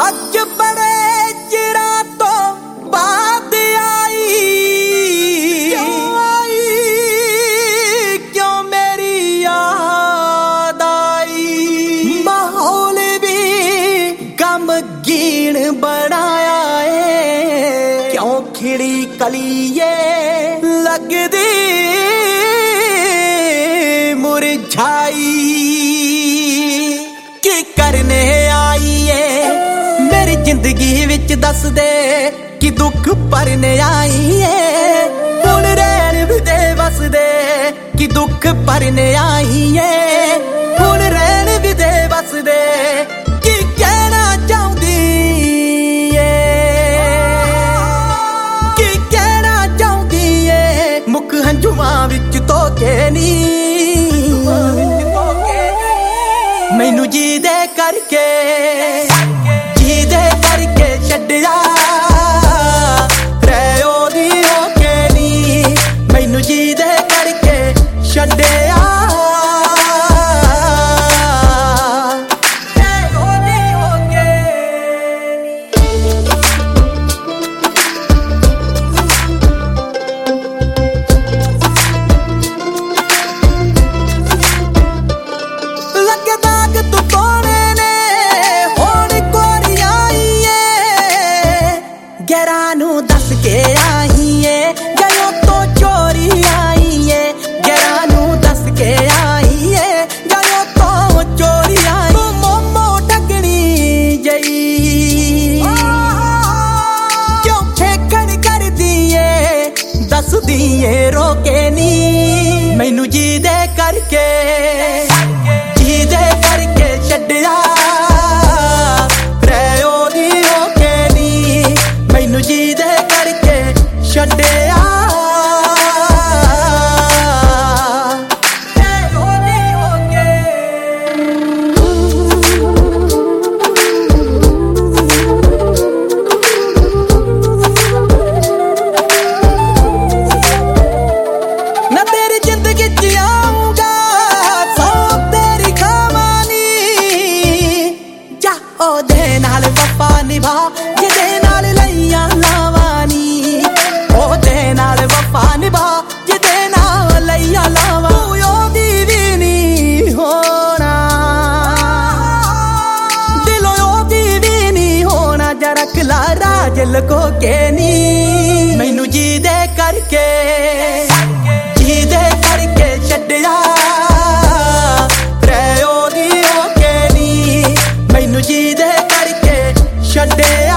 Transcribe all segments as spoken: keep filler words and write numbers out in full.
ਅੱਜ ਬੜੇ ਚਿਰਾਂ ਤੋਂ ਬਾਅਦ ਆਈ, ਕਿਉਂ ਆਈ, ਕਿਉਂ ਮੇਰੀ ਯਾਦ ਆਈ। ਮਾਹੌਲ ਵੀ ਗਮਗੀਨ ਬਣਾਇਆ ਏ, ਕਿਉਂ ਖਿੜੀ ਕਲੀਏ ਲੱਗਦੀ ਮੁਰਝਾਈ। ਕੀ ਕਰਨੇ ਆਈ ਏ ਮੇਰੀ ਜ਼ਿੰਦਗੀ ਵਿੱਚ ਦੱਸ ਦੇ, ਕਿ ਦੁੱਖ ਭਰਨੇ ਆਈ ਏ। ਹੁਣ ਰਹਿਣ ਵੀ ਦੇ ਵਸਦੇ, ਕਿ ਦੁੱਖ ਭਰਨੇ ਆਈ ਏ। ਹੁਣ ਰਹਿਣ ਵੀ ਦੇ ਵਸਦੇ, ਕੀ ਕਹਿਣਾ ਚਾਹੁੰਦੀ ਏ, ਕੀ ਕਹਿਣਾ ਚਾਹੁੰਦੀ ਏ। ਮੁੱਖ ਹੰਝੂਆਂ ਵਿੱਚ ਧੋ ਕੇ ਨੀ ਮੈਨੂੰ ਜੀਦੇ ਕਰਕੇ, ਜੀਦੇ ਕਰਕੇ ਛੱਡਿਆ, ਰਹਿ ਉਹਦੀ ਹੋ ਕੇ ਨੀ ਮੈਨੂੰ ਜੀਦੇ ਕਰਕੇ ਛੱਡਿਆ। ਗੈਰਾਂ ਨੂੰ ਦੱਸ ਕੇ ਆਈ ਏ, ਜਦੋਂ ਤੋਂ ਚੋਰੀ ਆਈ ਏ। ਗੈਰਾਂ ਨੂੰ ਦੱਸ ਕੇ ਆਈ ਏ, ਜਦੋਂ ਤੋਂ ਚੋਰੀ ਆਈ। ਮੋਮੋ ਟਕਣੀ ਜਈ ਕਿਉਂ ਫੇਕਣ ਕਰਦੀ ਏ, ਦੱਸਦੀ ਏ ਰੋਕੇ ਨੀ ਮੈਨੂੰ ਜੀਦੇ ਕਰਕੇ, ਜੀਦੇ ਕਰਕੇ ਛੱਡਿਆ, ਰਹਿ ਉਹਦੀ ਹੋ ਕੇ ਨੀ ਮੈਨੂੰ ਜੀਦੇ ਕਰਕੇ ਛੱਡਿਆ। ਨਾ ਤੇਰੀ ਜ਼ਿੰਦਗੀ ਚ ਆਊਂਗਾ, ਸੌ ਤੇਰੀ ਖਾਵਾਨੀ, ਜਾ ਉਹਦੇ ਨਾਲ ਵਫਾ ਨਿਭਾ ਜਿਹਦੇ ਨਾਲ ਲਈਆਂ ਲਾਵਾਂ ਨੀ। ਉਹਦੇ ਨਾਲ ਵਫਾ ਨਿਭਾ ਜਿਹਦੇ ਨਾਲ ਲਈਆਂ ਲਾਵਾਂ। ਉਹਦੀ ਵੀ ਨੀ ਹੋਣਾ, ਦਿਲੋਂ ਉਹਦੀ ਵੀ ਨੀ ਹੋਣਾ। ਜਾ ਰੱਖ ਲਾ ਰਾਜ ਲੁਕੋ ਕੇ ਨੀ ਮੈਨੂੰ ਜੀਦੇ ਕਰਕੇ, ਜੀਦੇ ਕਰਕੇ ਛੱਡਿਆ, ਰਹਿ ਉਹਦੀ ਹੋ ਕੇ ਨੀ ਮੈਨੂੰ ਜੀਦੇ ਕਰਕੇ ਛੱਡਿਆ।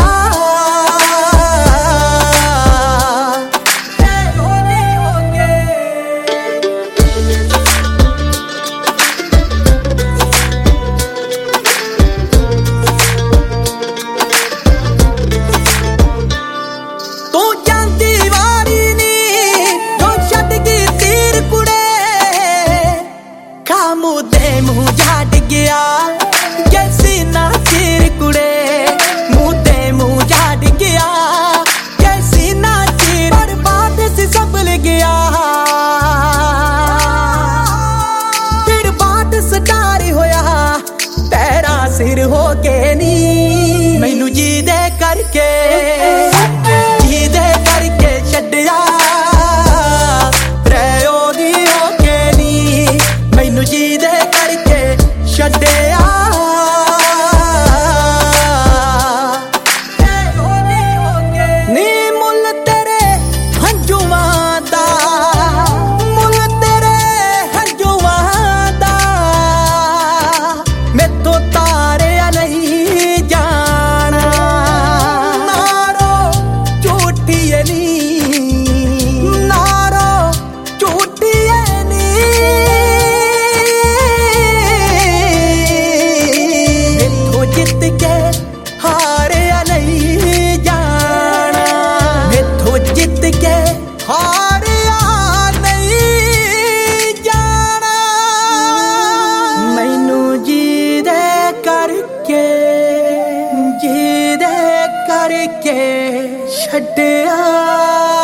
ਮੁੱਦੇ ਮੂੰਹ ਜਾ ਡਿੱਗਿਆ, ਜੈਸੀ ਨਾ ਚਿਰ ਕੁੜੇ। ਮੁੱਦੇ ਮੂੰਹ ਜਾ ਡਿੱਗਿਆ, ਜੈਸੀ ਨਾ ਚਿਰ। ਬਰਬਾਦ ਸੀ ਸਭ ਲੱਗਿਆ, ਫਿਰ ਬਾਤ ਸਟਾਰ ਹੋਇਆ, ਪੈਰਾਂ ਸਿਰ ਹੋ ਕੇ ਨੀ ਮੈਨੂੰ ਜੀਦੇ ਕਰਕੇ, ਜੀਦੇ ਕਰਕੇ ਛੱਡਿਆ, ਰਹਿ ਉਹਦੀ ਹੋ ਕੇ ਨੀ ਮੈਨੂੰ ਜੀਦੇ ਕਰਕੇ ਛੱਡਿਆ। ਨੀ ਮੁੱਲ ਤੇਰੇ ਹੰਝੂਆਂ ਦਾ, ਮੁੱਲ ਤੇਰੇ ਹੰਝੂਆਂ ਦਾ, ਮੈਥੋਂ ਤਾਰਿਆ ਨਹੀਂ ਜਾਣਾ। ਨਾਰੋ ਝੂਠੀਏ ਨੀ, ਨਾਰੋ ਝੂਠੀਏ ਨੀ, ਜਿੱਤ ਕੇ ਹਾਰਿਆ ਨਹੀਂ ਜਾਣਾ। ਮੈਥੋਂ ਜਿੱਤ ਕੇ ਹਾਰਿਆ ਨਹੀਂ ਜਾਣਾ। ਮੈਨੂੰ ਜੀਦੇ ਕਰਕੇ, ਜੀਦੇ ਕਰਕੇ ਛੱਡਿਆ।